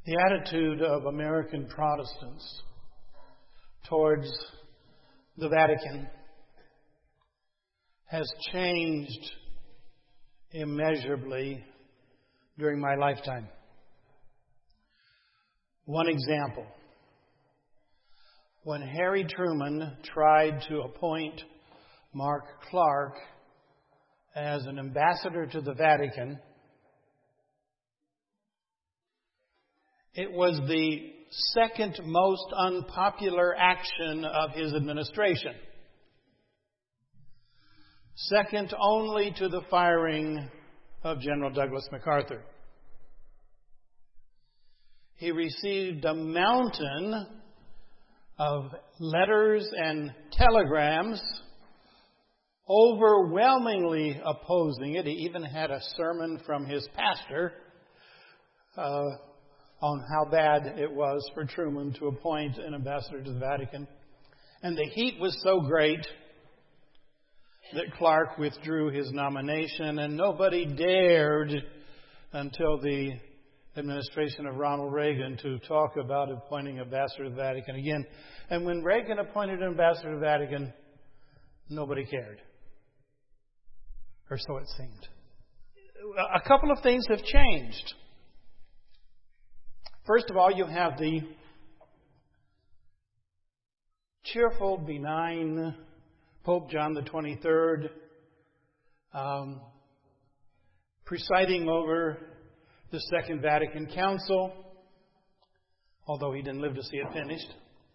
The attitude of American Protestants towards the Vatican has changed immeasurably during my lifetime. One example. When Harry Truman tried to appoint Mark Clark as an ambassador to the Vatican, it was the second most unpopular action of his administration, second only to the firing of General Douglas MacArthur. He received a mountain of letters and telegrams overwhelmingly opposing it. He even had a sermon from his pastor on how bad it was for Truman to appoint an ambassador to the Vatican. And the heat was so great that Clark withdrew his nomination, and nobody dared until the administration of Ronald Reagan to talk about appointing an ambassador to the Vatican again. And when Reagan appointed an ambassador to the Vatican, nobody cared. Or so it seemed. A couple of things have changed. First of all, you have the cheerful, benign Pope John the 23rd presiding over the Second Vatican Council, although he didn't live to see it finished,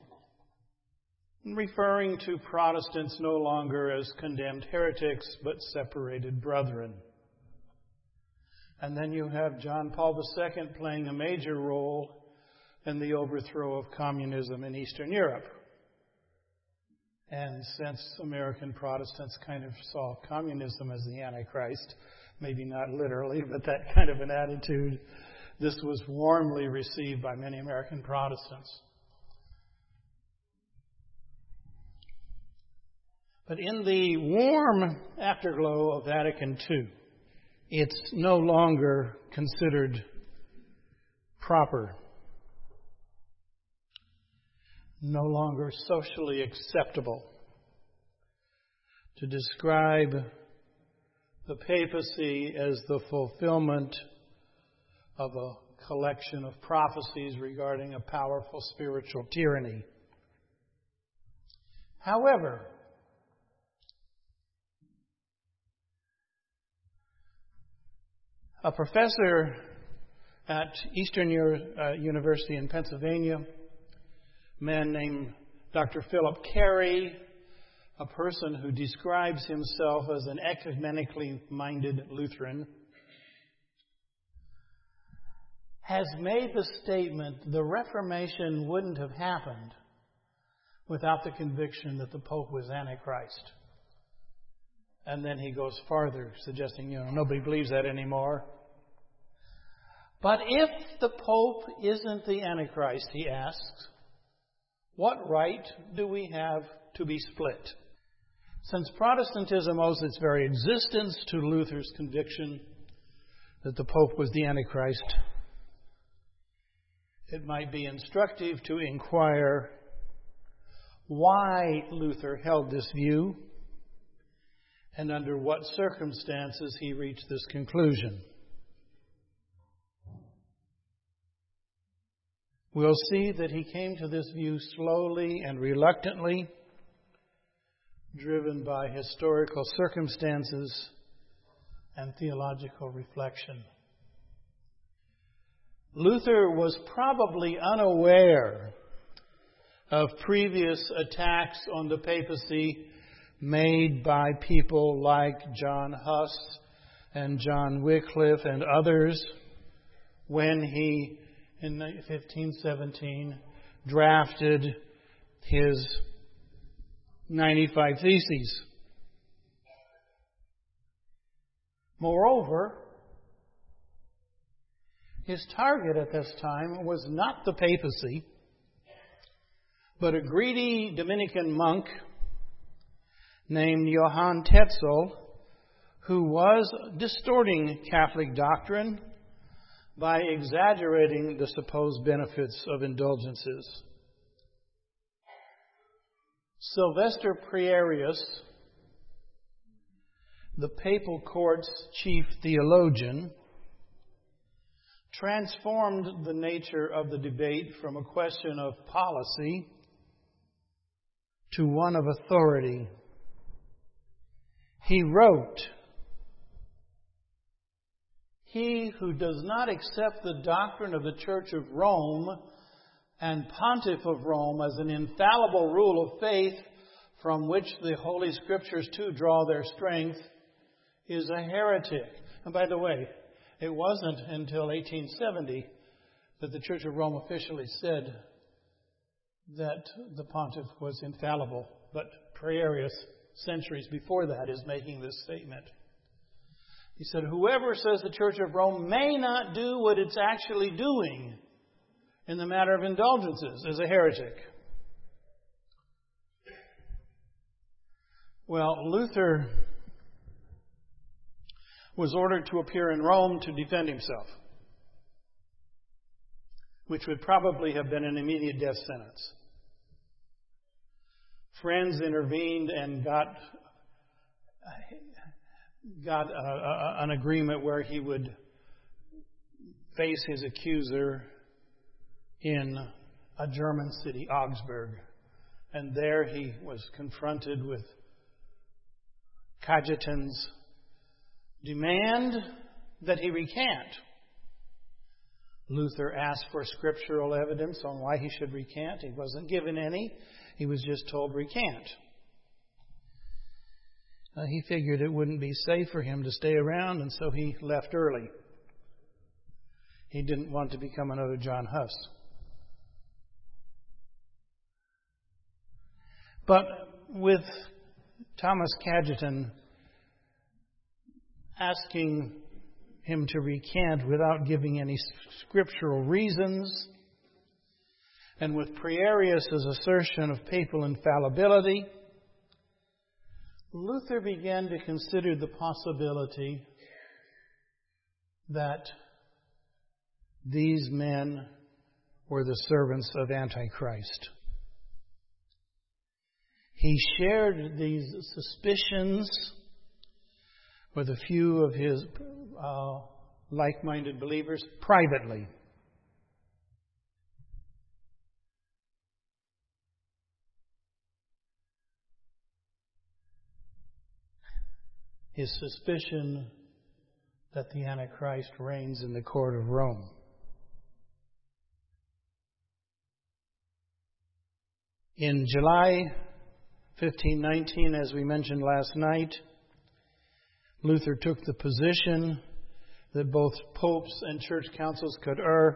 referring to Protestants no longer as condemned heretics, but separated brethren. And then you have John Paul II playing a major role in the overthrow of communism in Eastern Europe. And since American Protestants kind of saw communism as the Antichrist, maybe not literally, but that kind of an attitude, this was warmly received by many American Protestants. But in the warm afterglow of Vatican II, it's no longer considered proper, no longer socially acceptable to describe the papacy as the fulfillment of a collection of prophecies regarding a powerful spiritual tyranny. However, a professor at Eastern University in Pennsylvania, a man named Dr. Philip Carey, a person who describes himself as an ecumenically minded Lutheran, has made the statement the Reformation wouldn't have happened without the conviction that the Pope was Antichrist. And then he goes farther, suggesting, nobody believes that anymore. But if the Pope isn't the Antichrist, he asks, what right do we have to be split? Since Protestantism owes its very existence to Luther's conviction that the Pope was the Antichrist, it might be instructive to inquire why Luther held this view and under what circumstances he reached this conclusion. We'll see that he came to this view slowly and reluctantly, driven by historical circumstances and theological reflection. Luther was probably unaware of previous attacks on the papacy made by people like John Huss and John Wycliffe and others when he, in 1517, drafted his 95 Theses. Moreover, his target at this time was not the papacy, but a greedy Dominican monk named Johann Tetzel, who was distorting Catholic doctrine by exaggerating the supposed benefits of indulgences. Sylvester Prierius, the papal court's chief theologian, transformed the nature of the debate from a question of policy to one of authority. He wrote, "He who does not accept the doctrine of the Church of Rome and Pontiff of Rome as an infallible rule of faith from which the Holy Scriptures too draw their strength is a heretic." And by the way, it wasn't until 1870 that the Church of Rome officially said that the Pontiff was infallible. But Prierius, centuries before that, is making this statement. He said, "Whoever says the Church of Rome may not do what it's actually doing in the matter of indulgences is a heretic." Well, Luther was ordered to appear in Rome to defend himself, which would probably have been an immediate death sentence. Friends intervened and got an agreement where he would face his accuser in a German city, Augsburg. And there he was confronted with Cajetan's demand that he recant. Luther asked for scriptural evidence on why he should recant. He wasn't given any. He was just told, recant. He figured it wouldn't be safe for him to stay around, and so he left early. He didn't want to become another John Huss. But with Thomas Cajetan asking him to recant without giving any scriptural reasons, and with Prierius' assertion of papal infallibility, Luther began to consider the possibility that these men were the servants of Antichrist. He shared these suspicions with a few of his like-minded believers privately. His suspicion that the Antichrist reigns in the court of Rome. In July 1519, as we mentioned last night, Luther took the position that both popes and church councils could err.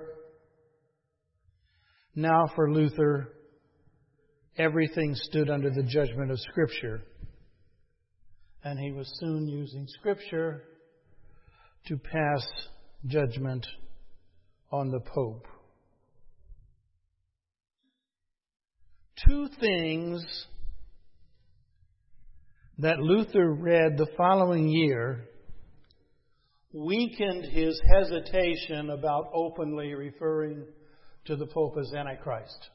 Now for Luther, everything stood under the judgment of Scripture. And he was soon using Scripture to pass judgment on the Pope. Two things that Luther read the following year weakened his hesitation about openly referring to the Pope as Antichrist.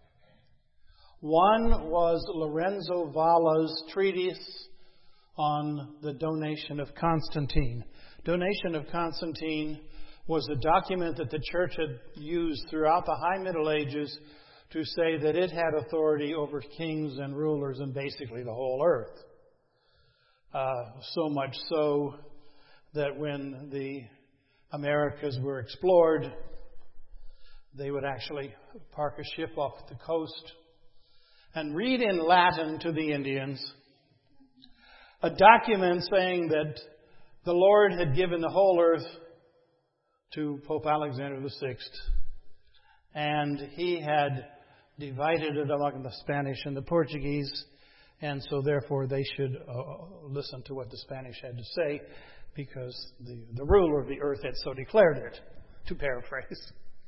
One was Lorenzo Valla's treatise on the Donation of Constantine. Donation of Constantine was a document that the church had used throughout the High Middle Ages to say that it had authority over kings and rulers and basically the whole earth. So much so that when the Americas were explored, they would actually park a ship off the coast and read in Latin to the Indians a document saying that the Lord had given the whole earth to Pope Alexander VI, and he had divided it among the Spanish and the Portuguese, and so therefore they should listen to what the Spanish had to say because the ruler of the earth had so declared it, to paraphrase.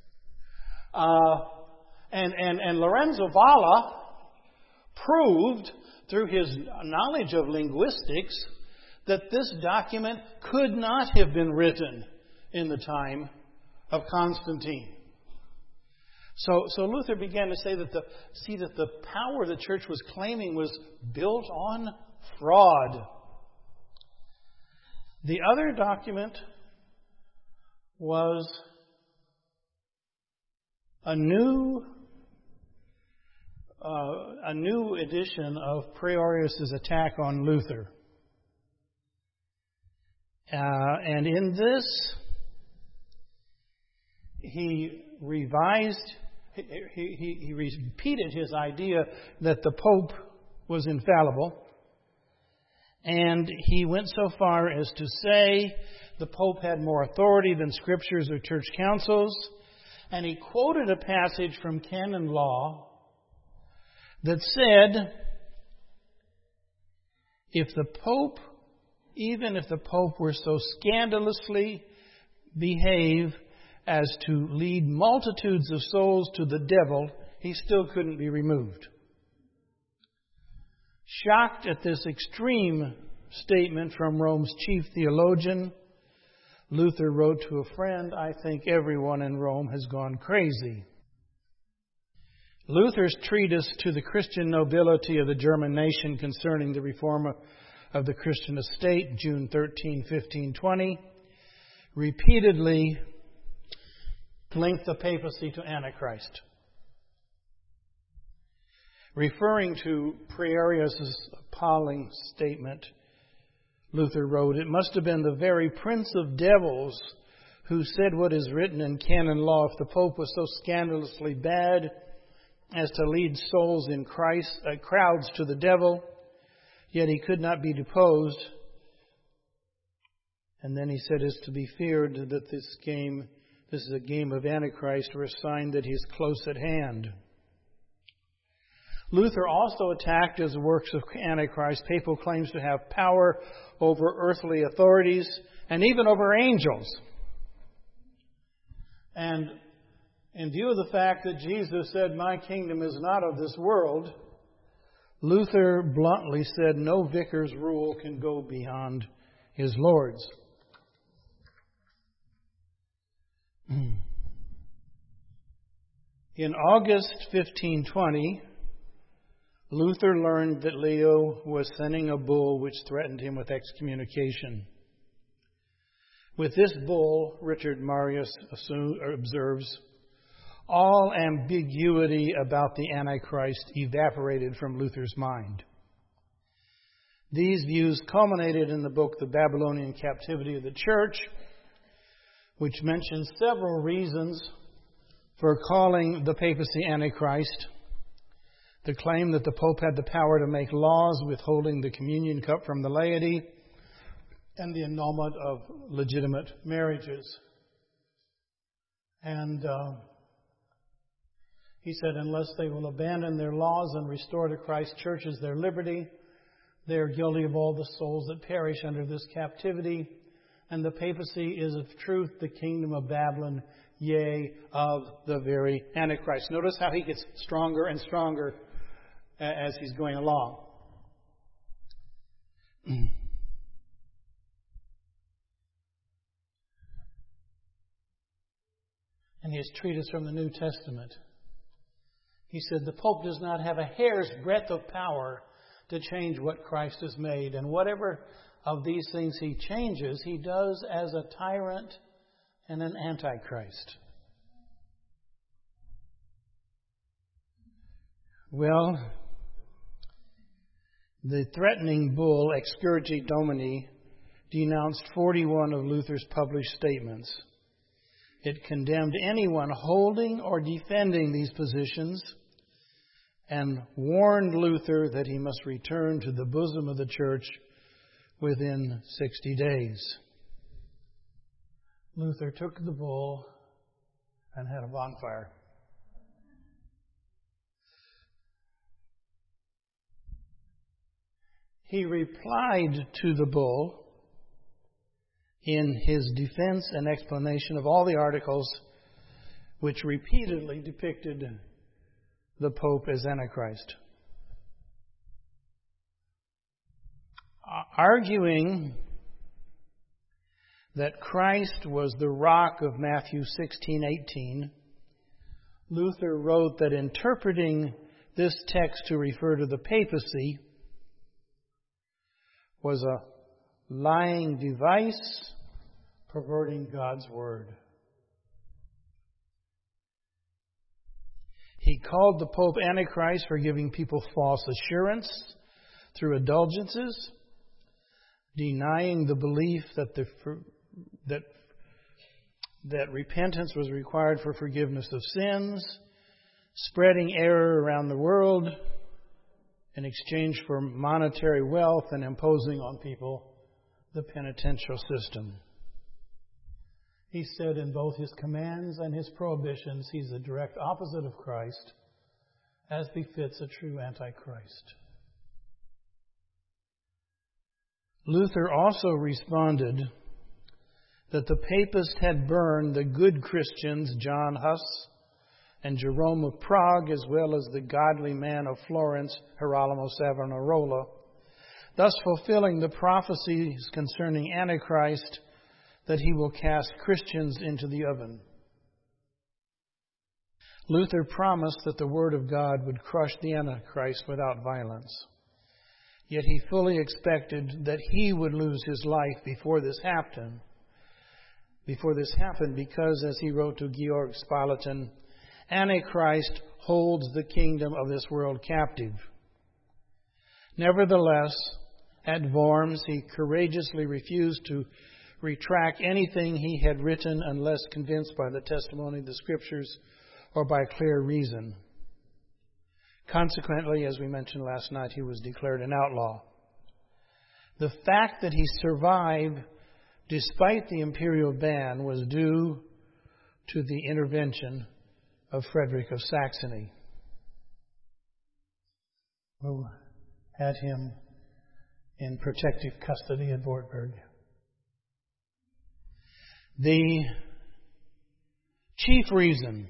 And Lorenzo Valla proved through his knowledge of linguistics that this document could not have been written in the time of Constantine. So Luther began to say that the power the church was claiming was built on fraud. The other document was a new edition of Praetorius' attack on Luther. And in this, he repeated his idea that the Pope was infallible. And he went so far as to say the Pope had more authority than scriptures or church councils. And he quoted a passage from canon law that said, even if the Pope were so scandalously behave as to lead multitudes of souls to the devil, he still couldn't be removed. Shocked at this extreme statement from Rome's chief theologian, Luther wrote to a friend, "I think everyone in Rome has gone crazy." Luther's treatise to the Christian nobility of the German nation concerning the reform of the Christian estate, June 13, 1520, repeatedly linked the papacy to Antichrist. Referring to Praetorius' appalling statement, Luther wrote, "It must have been the very prince of devils who said what is written in canon law. If the Pope was so scandalously bad as to lead souls in crowds to the devil, yet he could not be deposed." And then he said, "It's to be feared that this is a game of Antichrist, or a sign that he's close at hand." Luther also attacked as works of Antichrist papal claims to have power over earthly authorities and even over angels. And in view of the fact that Jesus said, "My kingdom is not of this world," Luther bluntly said no vicar's rule can go beyond his Lord's. In August 1520, Luther learned that Leo was sending a bull which threatened him with excommunication. With this bull, Richard Marius observes, all ambiguity about the Antichrist evaporated from Luther's mind. These views culminated in the book The Babylonian Captivity of the Church, which mentions several reasons for calling the papacy Antichrist. The claim that the Pope had the power to make laws withholding the communion cup from the laity, and the annulment of legitimate marriages. And he said, unless they will abandon their laws and restore to Christ's churches their liberty, they are guilty of all the souls that perish under this captivity. And the papacy is of truth the kingdom of Babylon, yea, of the very Antichrist. Notice how he gets stronger and stronger as he's going along. And his treatise from the New Testament, he said the Pope does not have a hair's breadth of power to change what Christ has made. And whatever of these things he changes, he does as a tyrant and an antichrist. Well, the threatening bull, Excurgi Domini, denounced 41 of Luther's published statements. It condemned anyone holding or defending these positions and warned Luther that he must return to the bosom of the church within 60 days. Luther took the bull and had a bonfire. He replied to the bull in his defense and explanation of all the articles which repeatedly depicted the Pope as Antichrist. Arguing that Christ was the rock of Matthew 16:18, Luther wrote that interpreting this text to refer to the papacy was a lying device perverting God's word. He called the Pope Antichrist for giving people false assurance through indulgences, denying the belief that repentance was required for forgiveness of sins, spreading error around the world in exchange for monetary wealth, and imposing on people the penitential system. He said in both his commands and his prohibitions, he's the direct opposite of Christ, as befits a true Antichrist. Luther also responded that the papists had burned the good Christians, John Huss and Jerome of Prague, as well as the godly man of Florence, Girolamo Savonarola, thus fulfilling the prophecies concerning Antichrist, that he will cast Christians into the oven. Luther promised that the Word of God would crush the Antichrist without violence. Yet he fully expected that he would lose his life before this happened, because, as he wrote to Georg Spalatin, Antichrist holds the kingdom of this world captive. Nevertheless, at Worms, he courageously refused to retract anything he had written unless convinced by the testimony of the Scriptures or by clear reason. Consequently, as we mentioned last night, he was declared an outlaw. The fact that he survived despite the imperial ban was due to the intervention of Frederick of Saxony, who had him in protective custody at Wartburg. The chief reason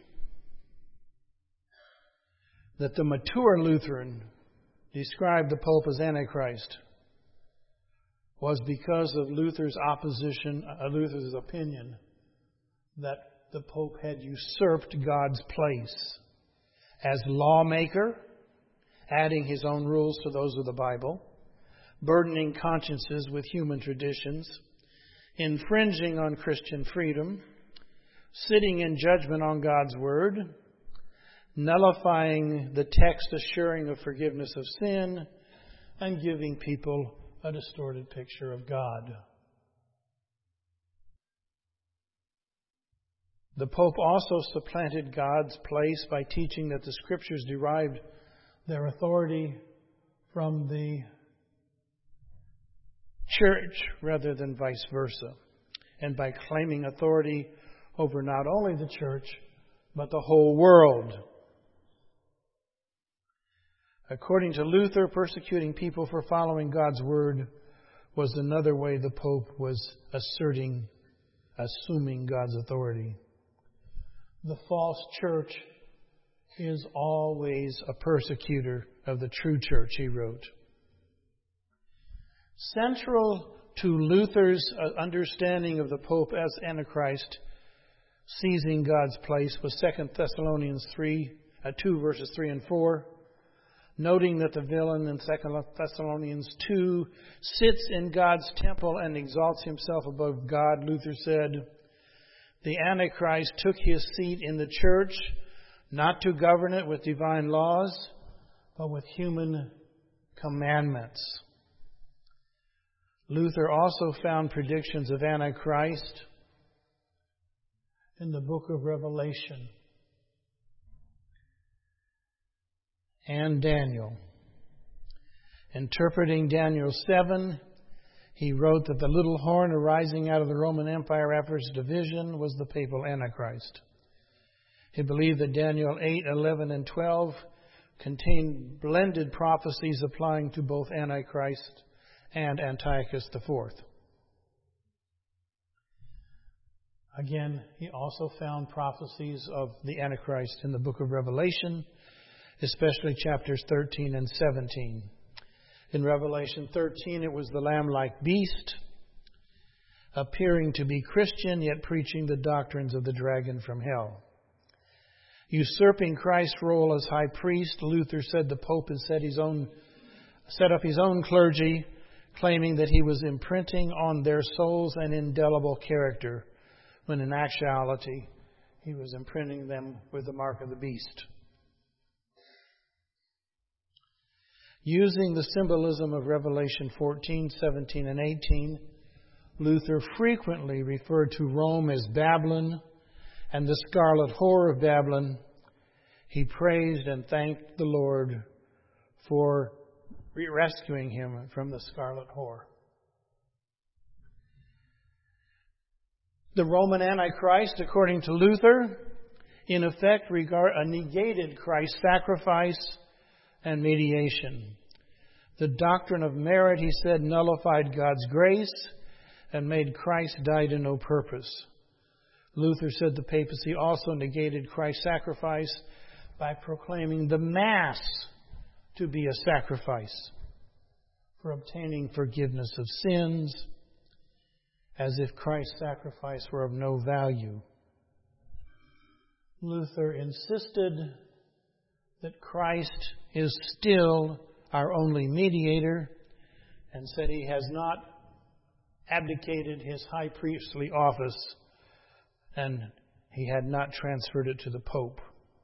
that the mature Lutheran described the Pope as Antichrist was because of Luther's opinion that the Pope had usurped God's place as lawmaker, adding his own rules to those of the Bible, burdening consciences with human traditions, infringing on Christian freedom, sitting in judgment on God's Word, nullifying the text assuring of forgiveness of sin, and giving people a distorted picture of God. The Pope also supplanted God's place by teaching that the Scriptures derived their authority from the Church rather than vice versa, and by claiming authority over not only the Church, but the whole world. According to Luther, persecuting people for following God's Word was another way the Pope was assuming God's authority. The false church is always a persecutor of the true church, he wrote. Central to Luther's understanding of the Pope as Antichrist, seizing God's place, was 2 Thessalonians 2 verses 3 and 4. Noting that the villain in 2 Thessalonians 2 sits in God's temple and exalts himself above God, Luther said, the Antichrist took his seat in the church, not to govern it with divine laws, but with human commandments. Luther also found predictions of Antichrist in the book of Revelation and Daniel. Interpreting Daniel 7, he wrote that the little horn arising out of the Roman Empire after its division was the papal Antichrist. He believed that Daniel 8, 11, and 12 contained blended prophecies applying to both Antichrist and Antiochus IV. Again, he also found prophecies of the Antichrist in the book of Revelation, especially chapters 13 and 17. In Revelation 13, it was the lamb-like beast. appearing to be Christian, yet preaching the doctrines of the dragon from hell. Usurping Christ's role as high priest, Luther said the Pope had set up his own clergy, claiming that he was imprinting on their souls an indelible character, when in actuality he was imprinting them with the mark of the beast. Using the symbolism of Revelation 14, 17, and 18, Luther frequently referred to Rome as Babylon and the scarlet whore of Babylon. He praised and thanked the Lord for rescuing him from the scarlet whore. The Roman Antichrist, according to Luther, in effect negated Christ's sacrifice and mediation. The doctrine of merit, he said, nullified God's grace and made Christ die to no purpose. Luther said the papacy also negated Christ's sacrifice by proclaiming the Mass to be a sacrifice for obtaining forgiveness of sins, as if Christ's sacrifice were of no value. Luther insisted that Christ is still our only mediator, and said he has not abdicated his high priestly office, and he had not transferred it to the Pope.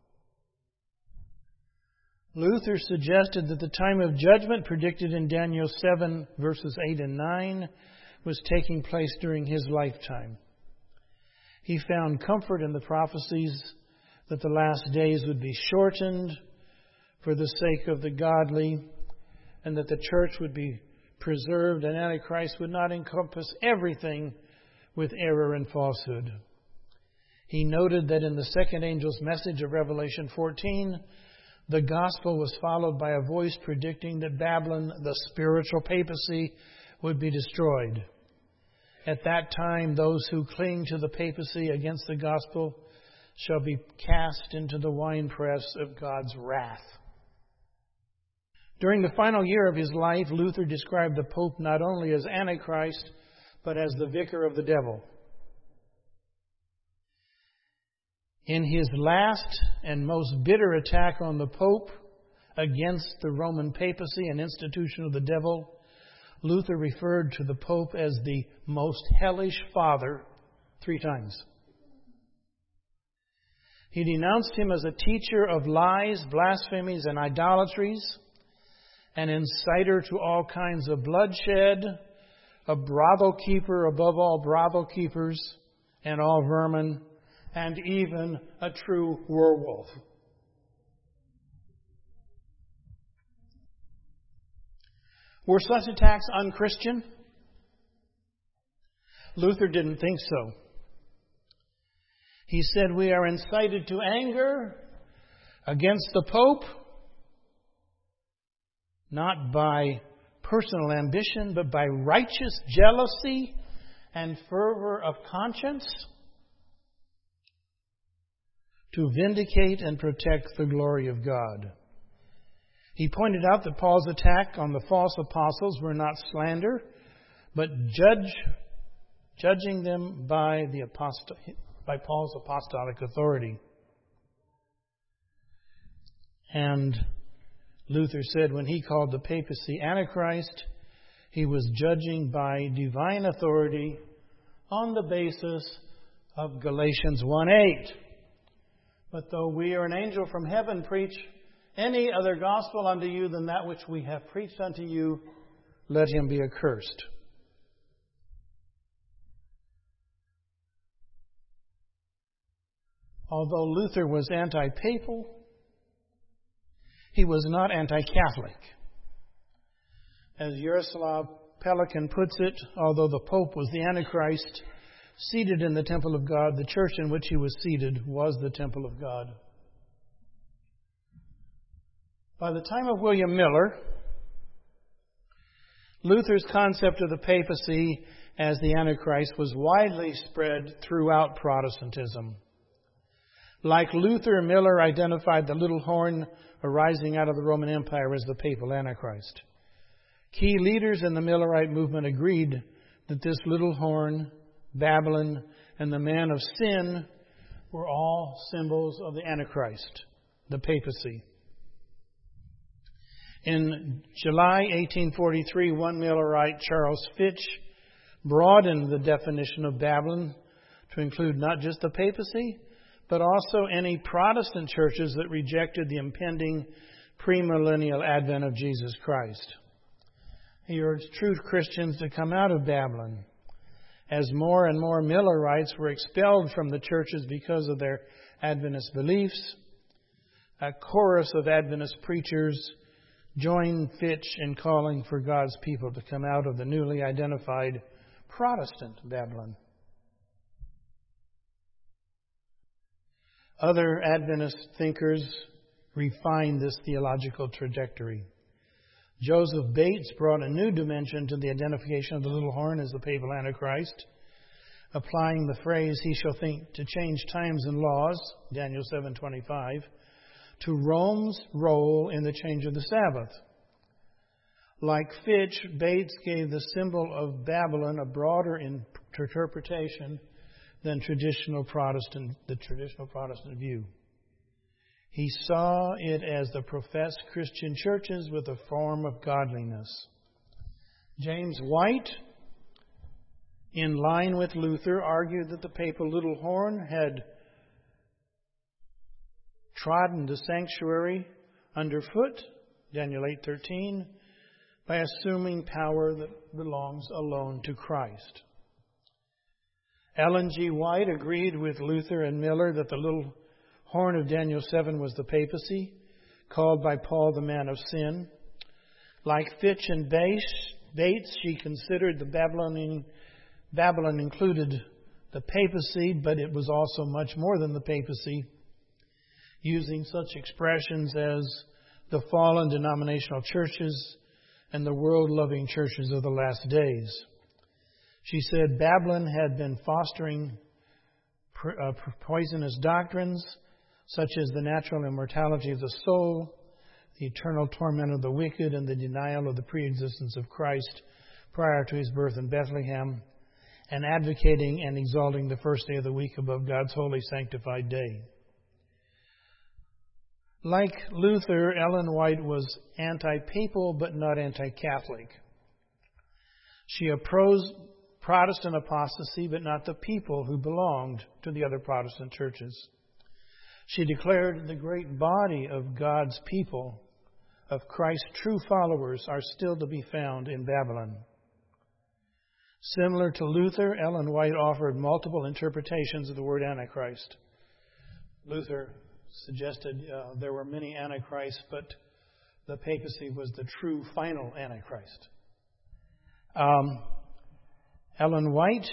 Luther suggested that the time of judgment predicted in Daniel 7, verses 8 and 9, was taking place during his lifetime. He found comfort in the prophecies that the last days would be shortened for the sake of the godly, and that the church would be preserved, and Antichrist would not encompass everything with error and falsehood. He noted that in the second angel's message of Revelation 14, the gospel was followed by a voice predicting that Babylon, the spiritual papacy, would be destroyed. At that time, those who cling to the papacy against the gospel shall be cast into the winepress of God's wrath. During the final year of his life, Luther described the Pope not only as Antichrist, but as the vicar of the devil. In his last and most bitter attack on the Pope against the Roman papacy, an institution of the devil, Luther referred to the Pope as the most hellish father 3 times. He denounced him as a teacher of lies, blasphemies, and idolatries, an inciter to all kinds of bloodshed, a brothel keeper above all brothel keepers and all vermin, and even a true werewolf. Were such attacks unchristian? Luther didn't think so. He said we are incited to anger against the Pope, not by personal ambition, but by righteous jealousy and fervor of conscience, to vindicate and protect the glory of God. He pointed out that Paul's attack on the false apostles were not slander, but judging them by Paul's apostolic authority. And Luther said when he called the papacy Antichrist, he was judging by divine authority on the basis of Galatians 1:8. But though we or an angel from heaven preach any other gospel unto you than that which we have preached unto you, let him be accursed. Although Luther was anti-papal, he was not anti-Catholic. As Yaroslav Pelikan puts it, although the Pope was the Antichrist, seated in the temple of God, the church in which he was seated was the temple of God. By the time of William Miller, Luther's concept of the papacy as the Antichrist was widely spread throughout Protestantism. Like Luther, Miller identified the little horn arising out of the Roman Empire as the papal Antichrist. Key leaders in the Millerite movement agreed that this little horn Babylon, and the man of sin were all symbols of the Antichrist, the papacy. In July 1843, one Millerite, Charles Fitch, broadened the definition of Babylon to include not just the papacy, but also any Protestant churches that rejected the impending premillennial advent of Jesus Christ. He urged true Christians to come out of Babylon. As more and more Millerites were expelled from the churches because of their Adventist beliefs, a chorus of Adventist preachers joined Fitch in calling for God's people to come out of the newly identified Protestant Babylon. Other Adventist thinkers refined this theological trajectory. Joseph Bates brought a new dimension to the identification of the little horn as the papal Antichrist, applying the phrase, "He shall think to change times and laws," Daniel 7:25, to Rome's role in the change of the Sabbath. Like Fitch, Bates gave the symbol of Babylon a broader interpretation than the traditional Protestant view. He saw it as the professed Christian churches with a form of godliness. James White, in line with Luther, argued that the papal little horn had trodden the sanctuary underfoot, Daniel 8:13, by assuming power that belongs alone to Christ. Ellen G. White agreed with Luther and Miller that the little horn of Daniel 7 was the papacy, called by Paul the man of sin. Like Fitch and Bates, she considered Babylon included the papacy, but it was also much more than the papacy, using such expressions as the fallen denominational churches and the world-loving churches of the last days. She said Babylon had been fostering poisonous doctrines such as the natural immortality of the soul, the eternal torment of the wicked, and the denial of the preexistence of Christ prior to his birth in Bethlehem, and advocating and exalting the first day of the week above God's holy sanctified day. Like Luther, Ellen White was anti-papal but not anti-Catholic. She opposed Protestant apostasy but not the people who belonged to the other Protestant churches. She declared the great body of God's people, of Christ's true followers, are still to be found in Babylon. Similar to Luther, Ellen White offered multiple interpretations of the word Antichrist. Luther suggested there were many Antichrists, but the papacy was the true final Antichrist. Ellen White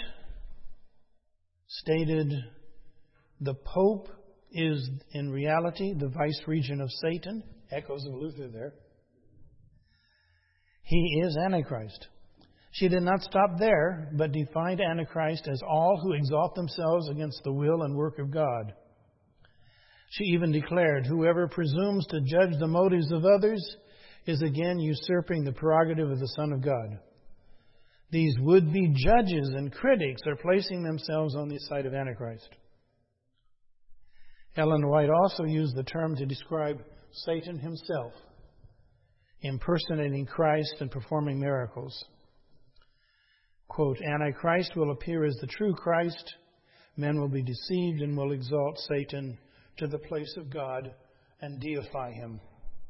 stated the Pope is in reality the vice-regent of Satan. Echoes of Luther there. He is Antichrist. She did not stop there, but defined Antichrist as all who exalt themselves against the will and work of God. She even declared, whoever presumes to judge the motives of others is again usurping the prerogative of the Son of God. These would-be judges and critics are placing themselves on the side of Antichrist. Ellen White also used the term to describe Satan himself, impersonating Christ and performing miracles. Quote, Antichrist will appear as the true Christ. Men will be deceived and will exalt Satan to the place of God and deify him.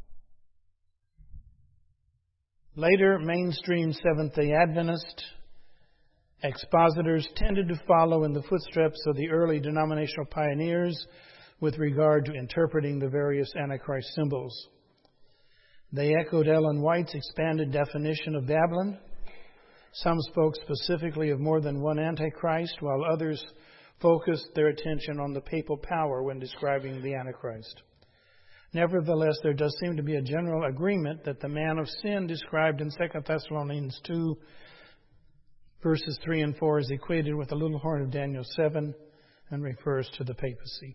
Later, mainstream Seventh-day Adventist expositors tended to follow in the footsteps of the early denominational pioneers with regard to interpreting the various Antichrist symbols. They echoed Ellen White's expanded definition of Babylon. Some spoke specifically of more than one Antichrist, while others focused their attention on the papal power when describing the Antichrist. Nevertheless, there does seem to be a general agreement that the man of sin described in 2 Thessalonians 2, verses 3 and 4 is equated with the little horn of Daniel 7 and refers to the papacy.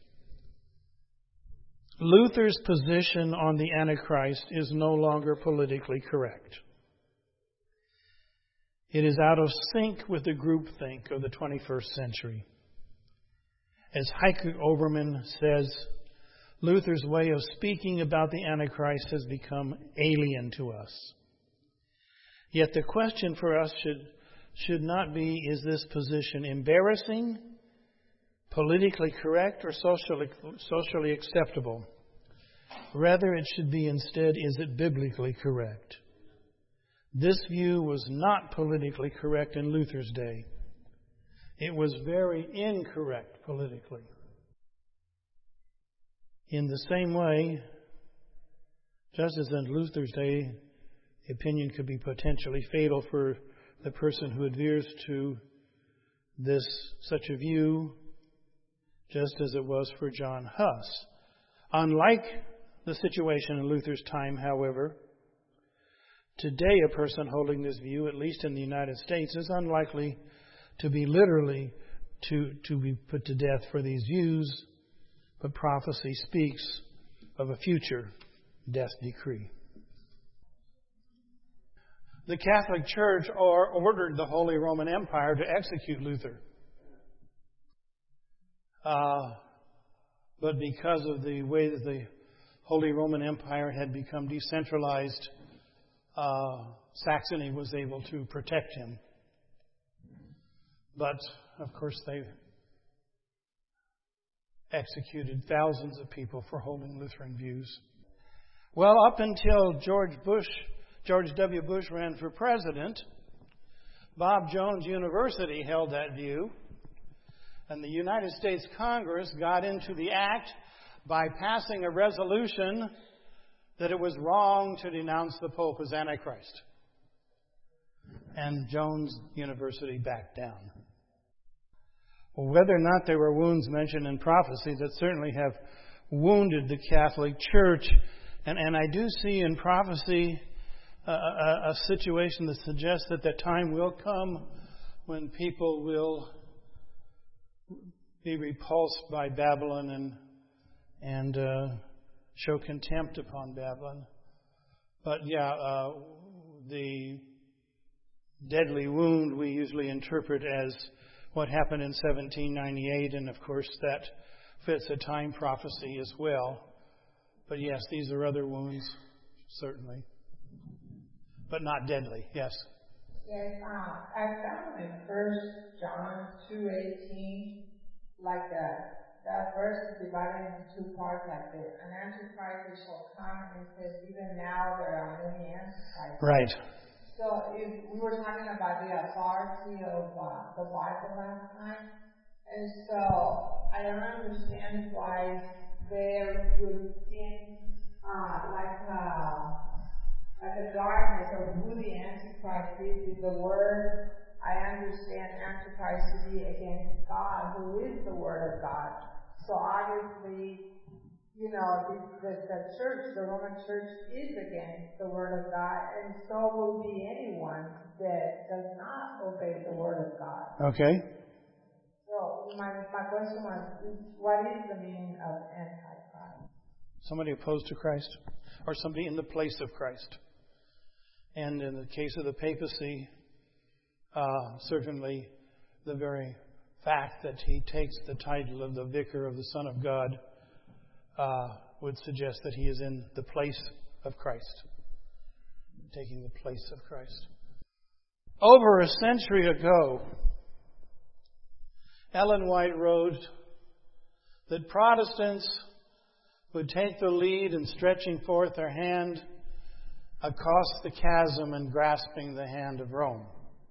Luther's position on the Antichrist is no longer politically correct. It is out of sync with the groupthink of the 21st century. As Heike Obermann says, Luther's way of speaking about the Antichrist has become alien to us. Yet the question for us should not be, is this position embarrassing, politically correct, or socially acceptable? Rather, it should be instead, is it biblically correct? This view was not politically correct in Luther's day. It was very incorrect politically. In the same way, just as in Luther's day, opinion could be potentially fatal for the person who adheres to such a view, just as it was for John Huss. Unlike the situation in Luther's time, however, today a person holding this view, at least in the United States, is unlikely to be literally to be put to death for these views, but prophecy speaks of a future death decree. The Catholic Church ordered the Holy Roman Empire to execute Luther. But because of the way that the Holy Roman Empire had become decentralized, Saxony was able to protect him. But, of course, they executed thousands of people for holding Lutheran views. Well, up until George W. Bush ran for president, Bob Jones University held that view, and the United States Congress got into the act by passing a resolution that it was wrong to denounce the Pope as Antichrist. And Jones University backed down. Well, whether or not there were wounds mentioned in prophecy that certainly have wounded the Catholic Church, and I do see in prophecy a situation that suggests that the time will come when people will be repulsed by Babylon and show contempt upon Babylon. But the deadly wound we usually interpret as what happened in 1798, and of course that fits a time prophecy as well. But yes, these are other wounds, certainly. But not deadly, yes. Yes, I found in 1 John 2:18, like that verse is divided into two parts, like an Antichrist shall come, and it says, even now there are many Antichrists. Right. So if we were talking about the authority of the Bible last time, and so I don't understand why there would seem like a darkness of who the Antichrist is the Word. I understand Antichrist to be against God, who is the Word of God. So obviously, the church, the Roman Church, is against the Word of God, and so will be anyone that does not obey the Word of God. Okay. So my question was, what is the meaning of Antichrist? Somebody opposed to Christ, or somebody in the place of Christ. And in the case of the papacy, certainly the very fact that he takes the title of the Vicar of the Son of God would suggest that he is in the place of Christ, taking the place of Christ. Over a century ago, Ellen White wrote that Protestants would take the lead in stretching forth their hand across the chasm and grasping the hand of Rome.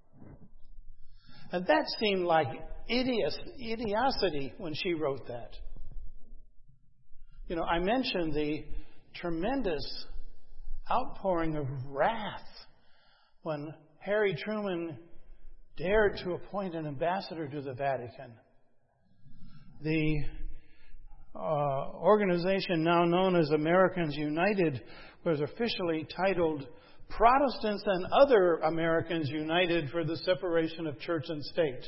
And that seemed like idiocy when she wrote that. I mentioned the tremendous outpouring of wrath when Harry Truman dared to appoint an ambassador to the Vatican. The organization now known as Americans United was officially titled Protestants and Other Americans United for the Separation of Church and State.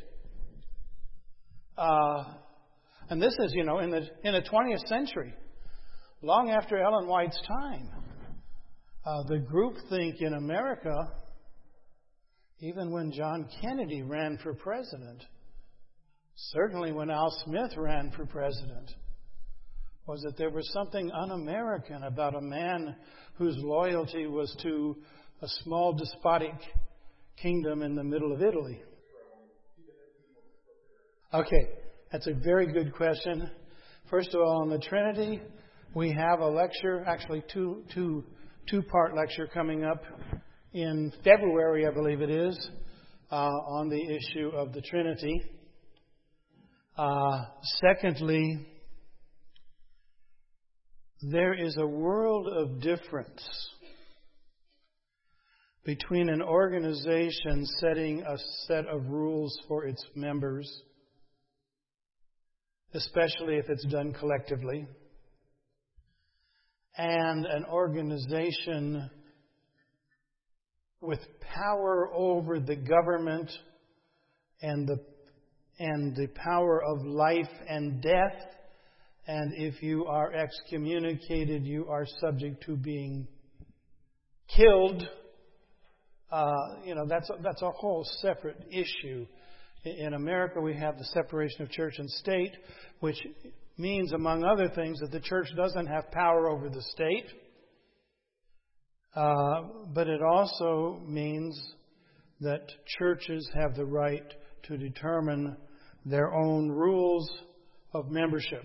And this is, in the 20th century, long after Ellen White's time. The groupthink in America even when John Kennedy ran for president, certainly when Al Smith ran for president, was that there was something un-American about a man whose loyalty was to a small despotic kingdom in the middle of Italy. Okay, that's a very good question. First of all, on the Trinity, we have a lecture, actually two-part lecture coming up in February, I believe it is, on the issue of the Trinity. Secondly, there is a world of difference between an organization setting a set of rules for its members, especially if it's done collectively, and an organization with power over the government and the power of life and death. And if you are excommunicated, you are subject to being killed. That's a whole separate issue. In America, we have the separation of church and state, which means, among other things, that the church doesn't have power over the state. But it also means that churches have the right to determine their own rules of membership.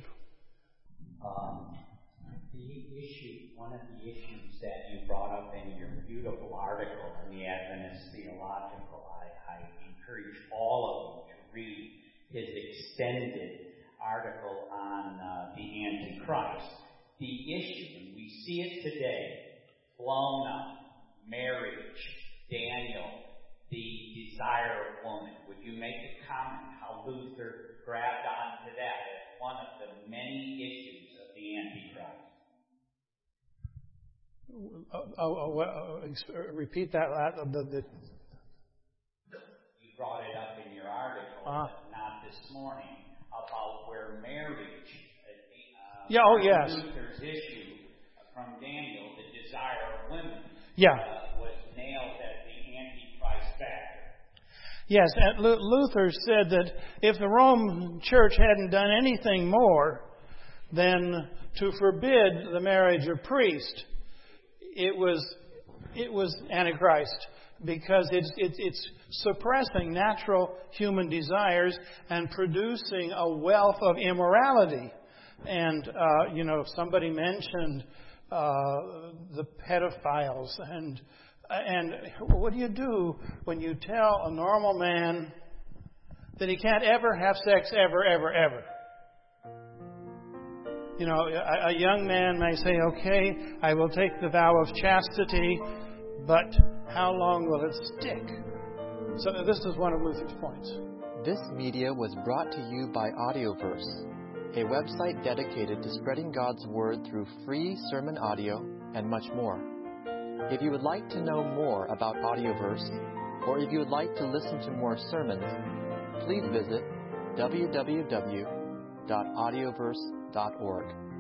One of the issues that you brought up in your beautiful article in the Adventist Theological, I encourage all of you to read his extended article on the Antichrist. The issue, and we see it today, blown up, marriage, Daniel, the desire of woman. Would you make a comment how Luther grabbed onto that as one of the many issues of the Antichrist? Repeat that. You brought it up in your article, but not this morning, about where marriage, Luther's issue from Daniel, the desire of women, was nailed as the Antichrist factor. Yes, and Luther said that if the Roman Church hadn't done anything more than to forbid the marriage of priests, it was Antichrist, because it's suppressing natural human desires and producing a wealth of immorality. And somebody mentioned the pedophiles, and what do you do when you tell a normal man that he can't ever have sex ever? A young man may say, okay, I will take the vow of chastity, but how long will it stick? So this is one of Luther's points. This media was brought to you by Audioverse, a website dedicated to spreading God's Word through free sermon audio and much more. If you would like to know more about Audioverse, or if you would like to listen to more sermons, please visit www.audioverse.org.